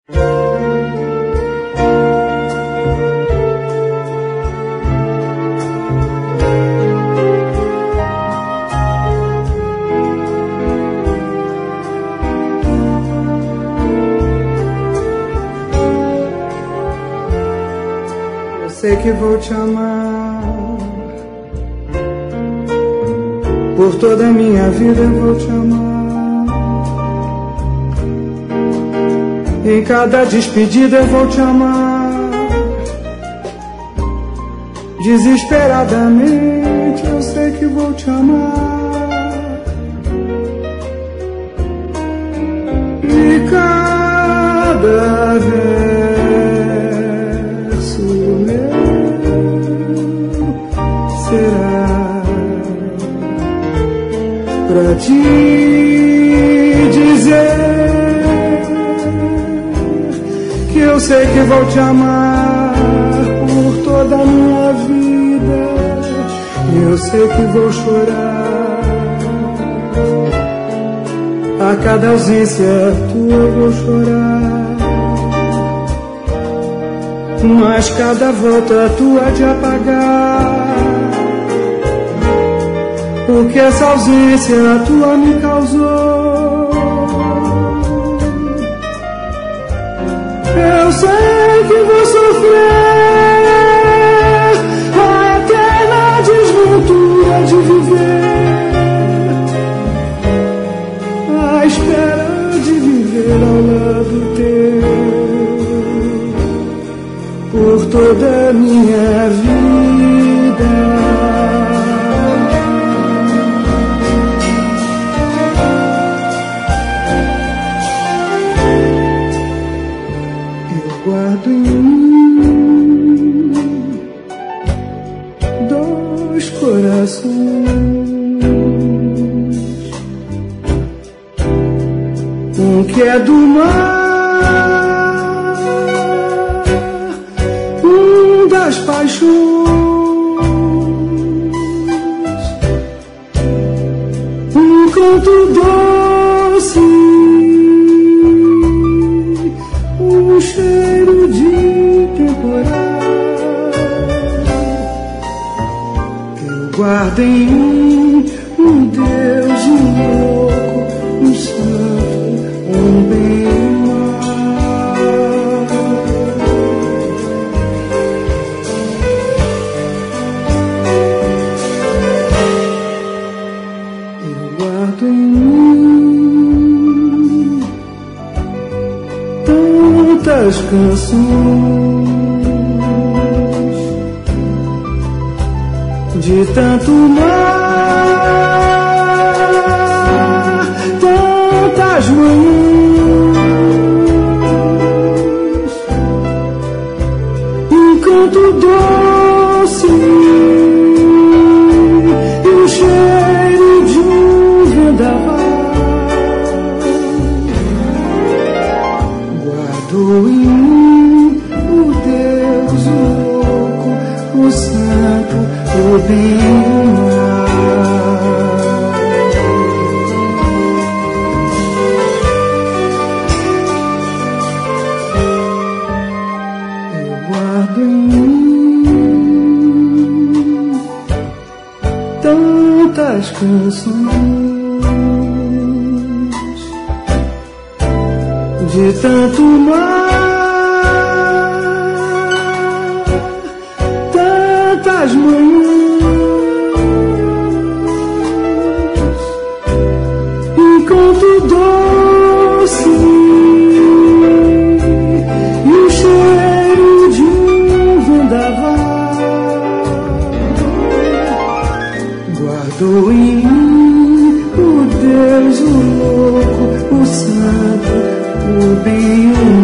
Sei que vou te amar, por toda a minha vida eu vou te amar. Em cada despedida eu vou te amar, desesperadamente eu sei que vou te amar. E cada vez pra te dizer que eu sei que vou te amar por toda a minha vida. Eu sei que vou chorar a cada ausência tua, eu vou chorar. Mas cada volta tua de apagar o que essa ausência tua me causou. Eu sei que vou sofrer até na desventura de viver, à espera de viver ao lado teu por toda a minha vida. Guardo em mim dois corações, um que é do mar, um das paixões, um canto doce, um cheiro de temporal. Eu guardo em mim um Deus, um louco, um santo, um bem e mal. Eu guardo em mim tantas canções, de tanto mar, tantas manhãs, um canto doce e o cheiro de um vendaval. Guardo em mim o Deus, o louco, o santo, o bem e o mal. Eu guardo em mim tantas canções, de tanto mar, tantas manhãs, um canto doce e o cheiro de um vendaval. Guardo em mim o Deus, o louco, o santo, o bem e o mal.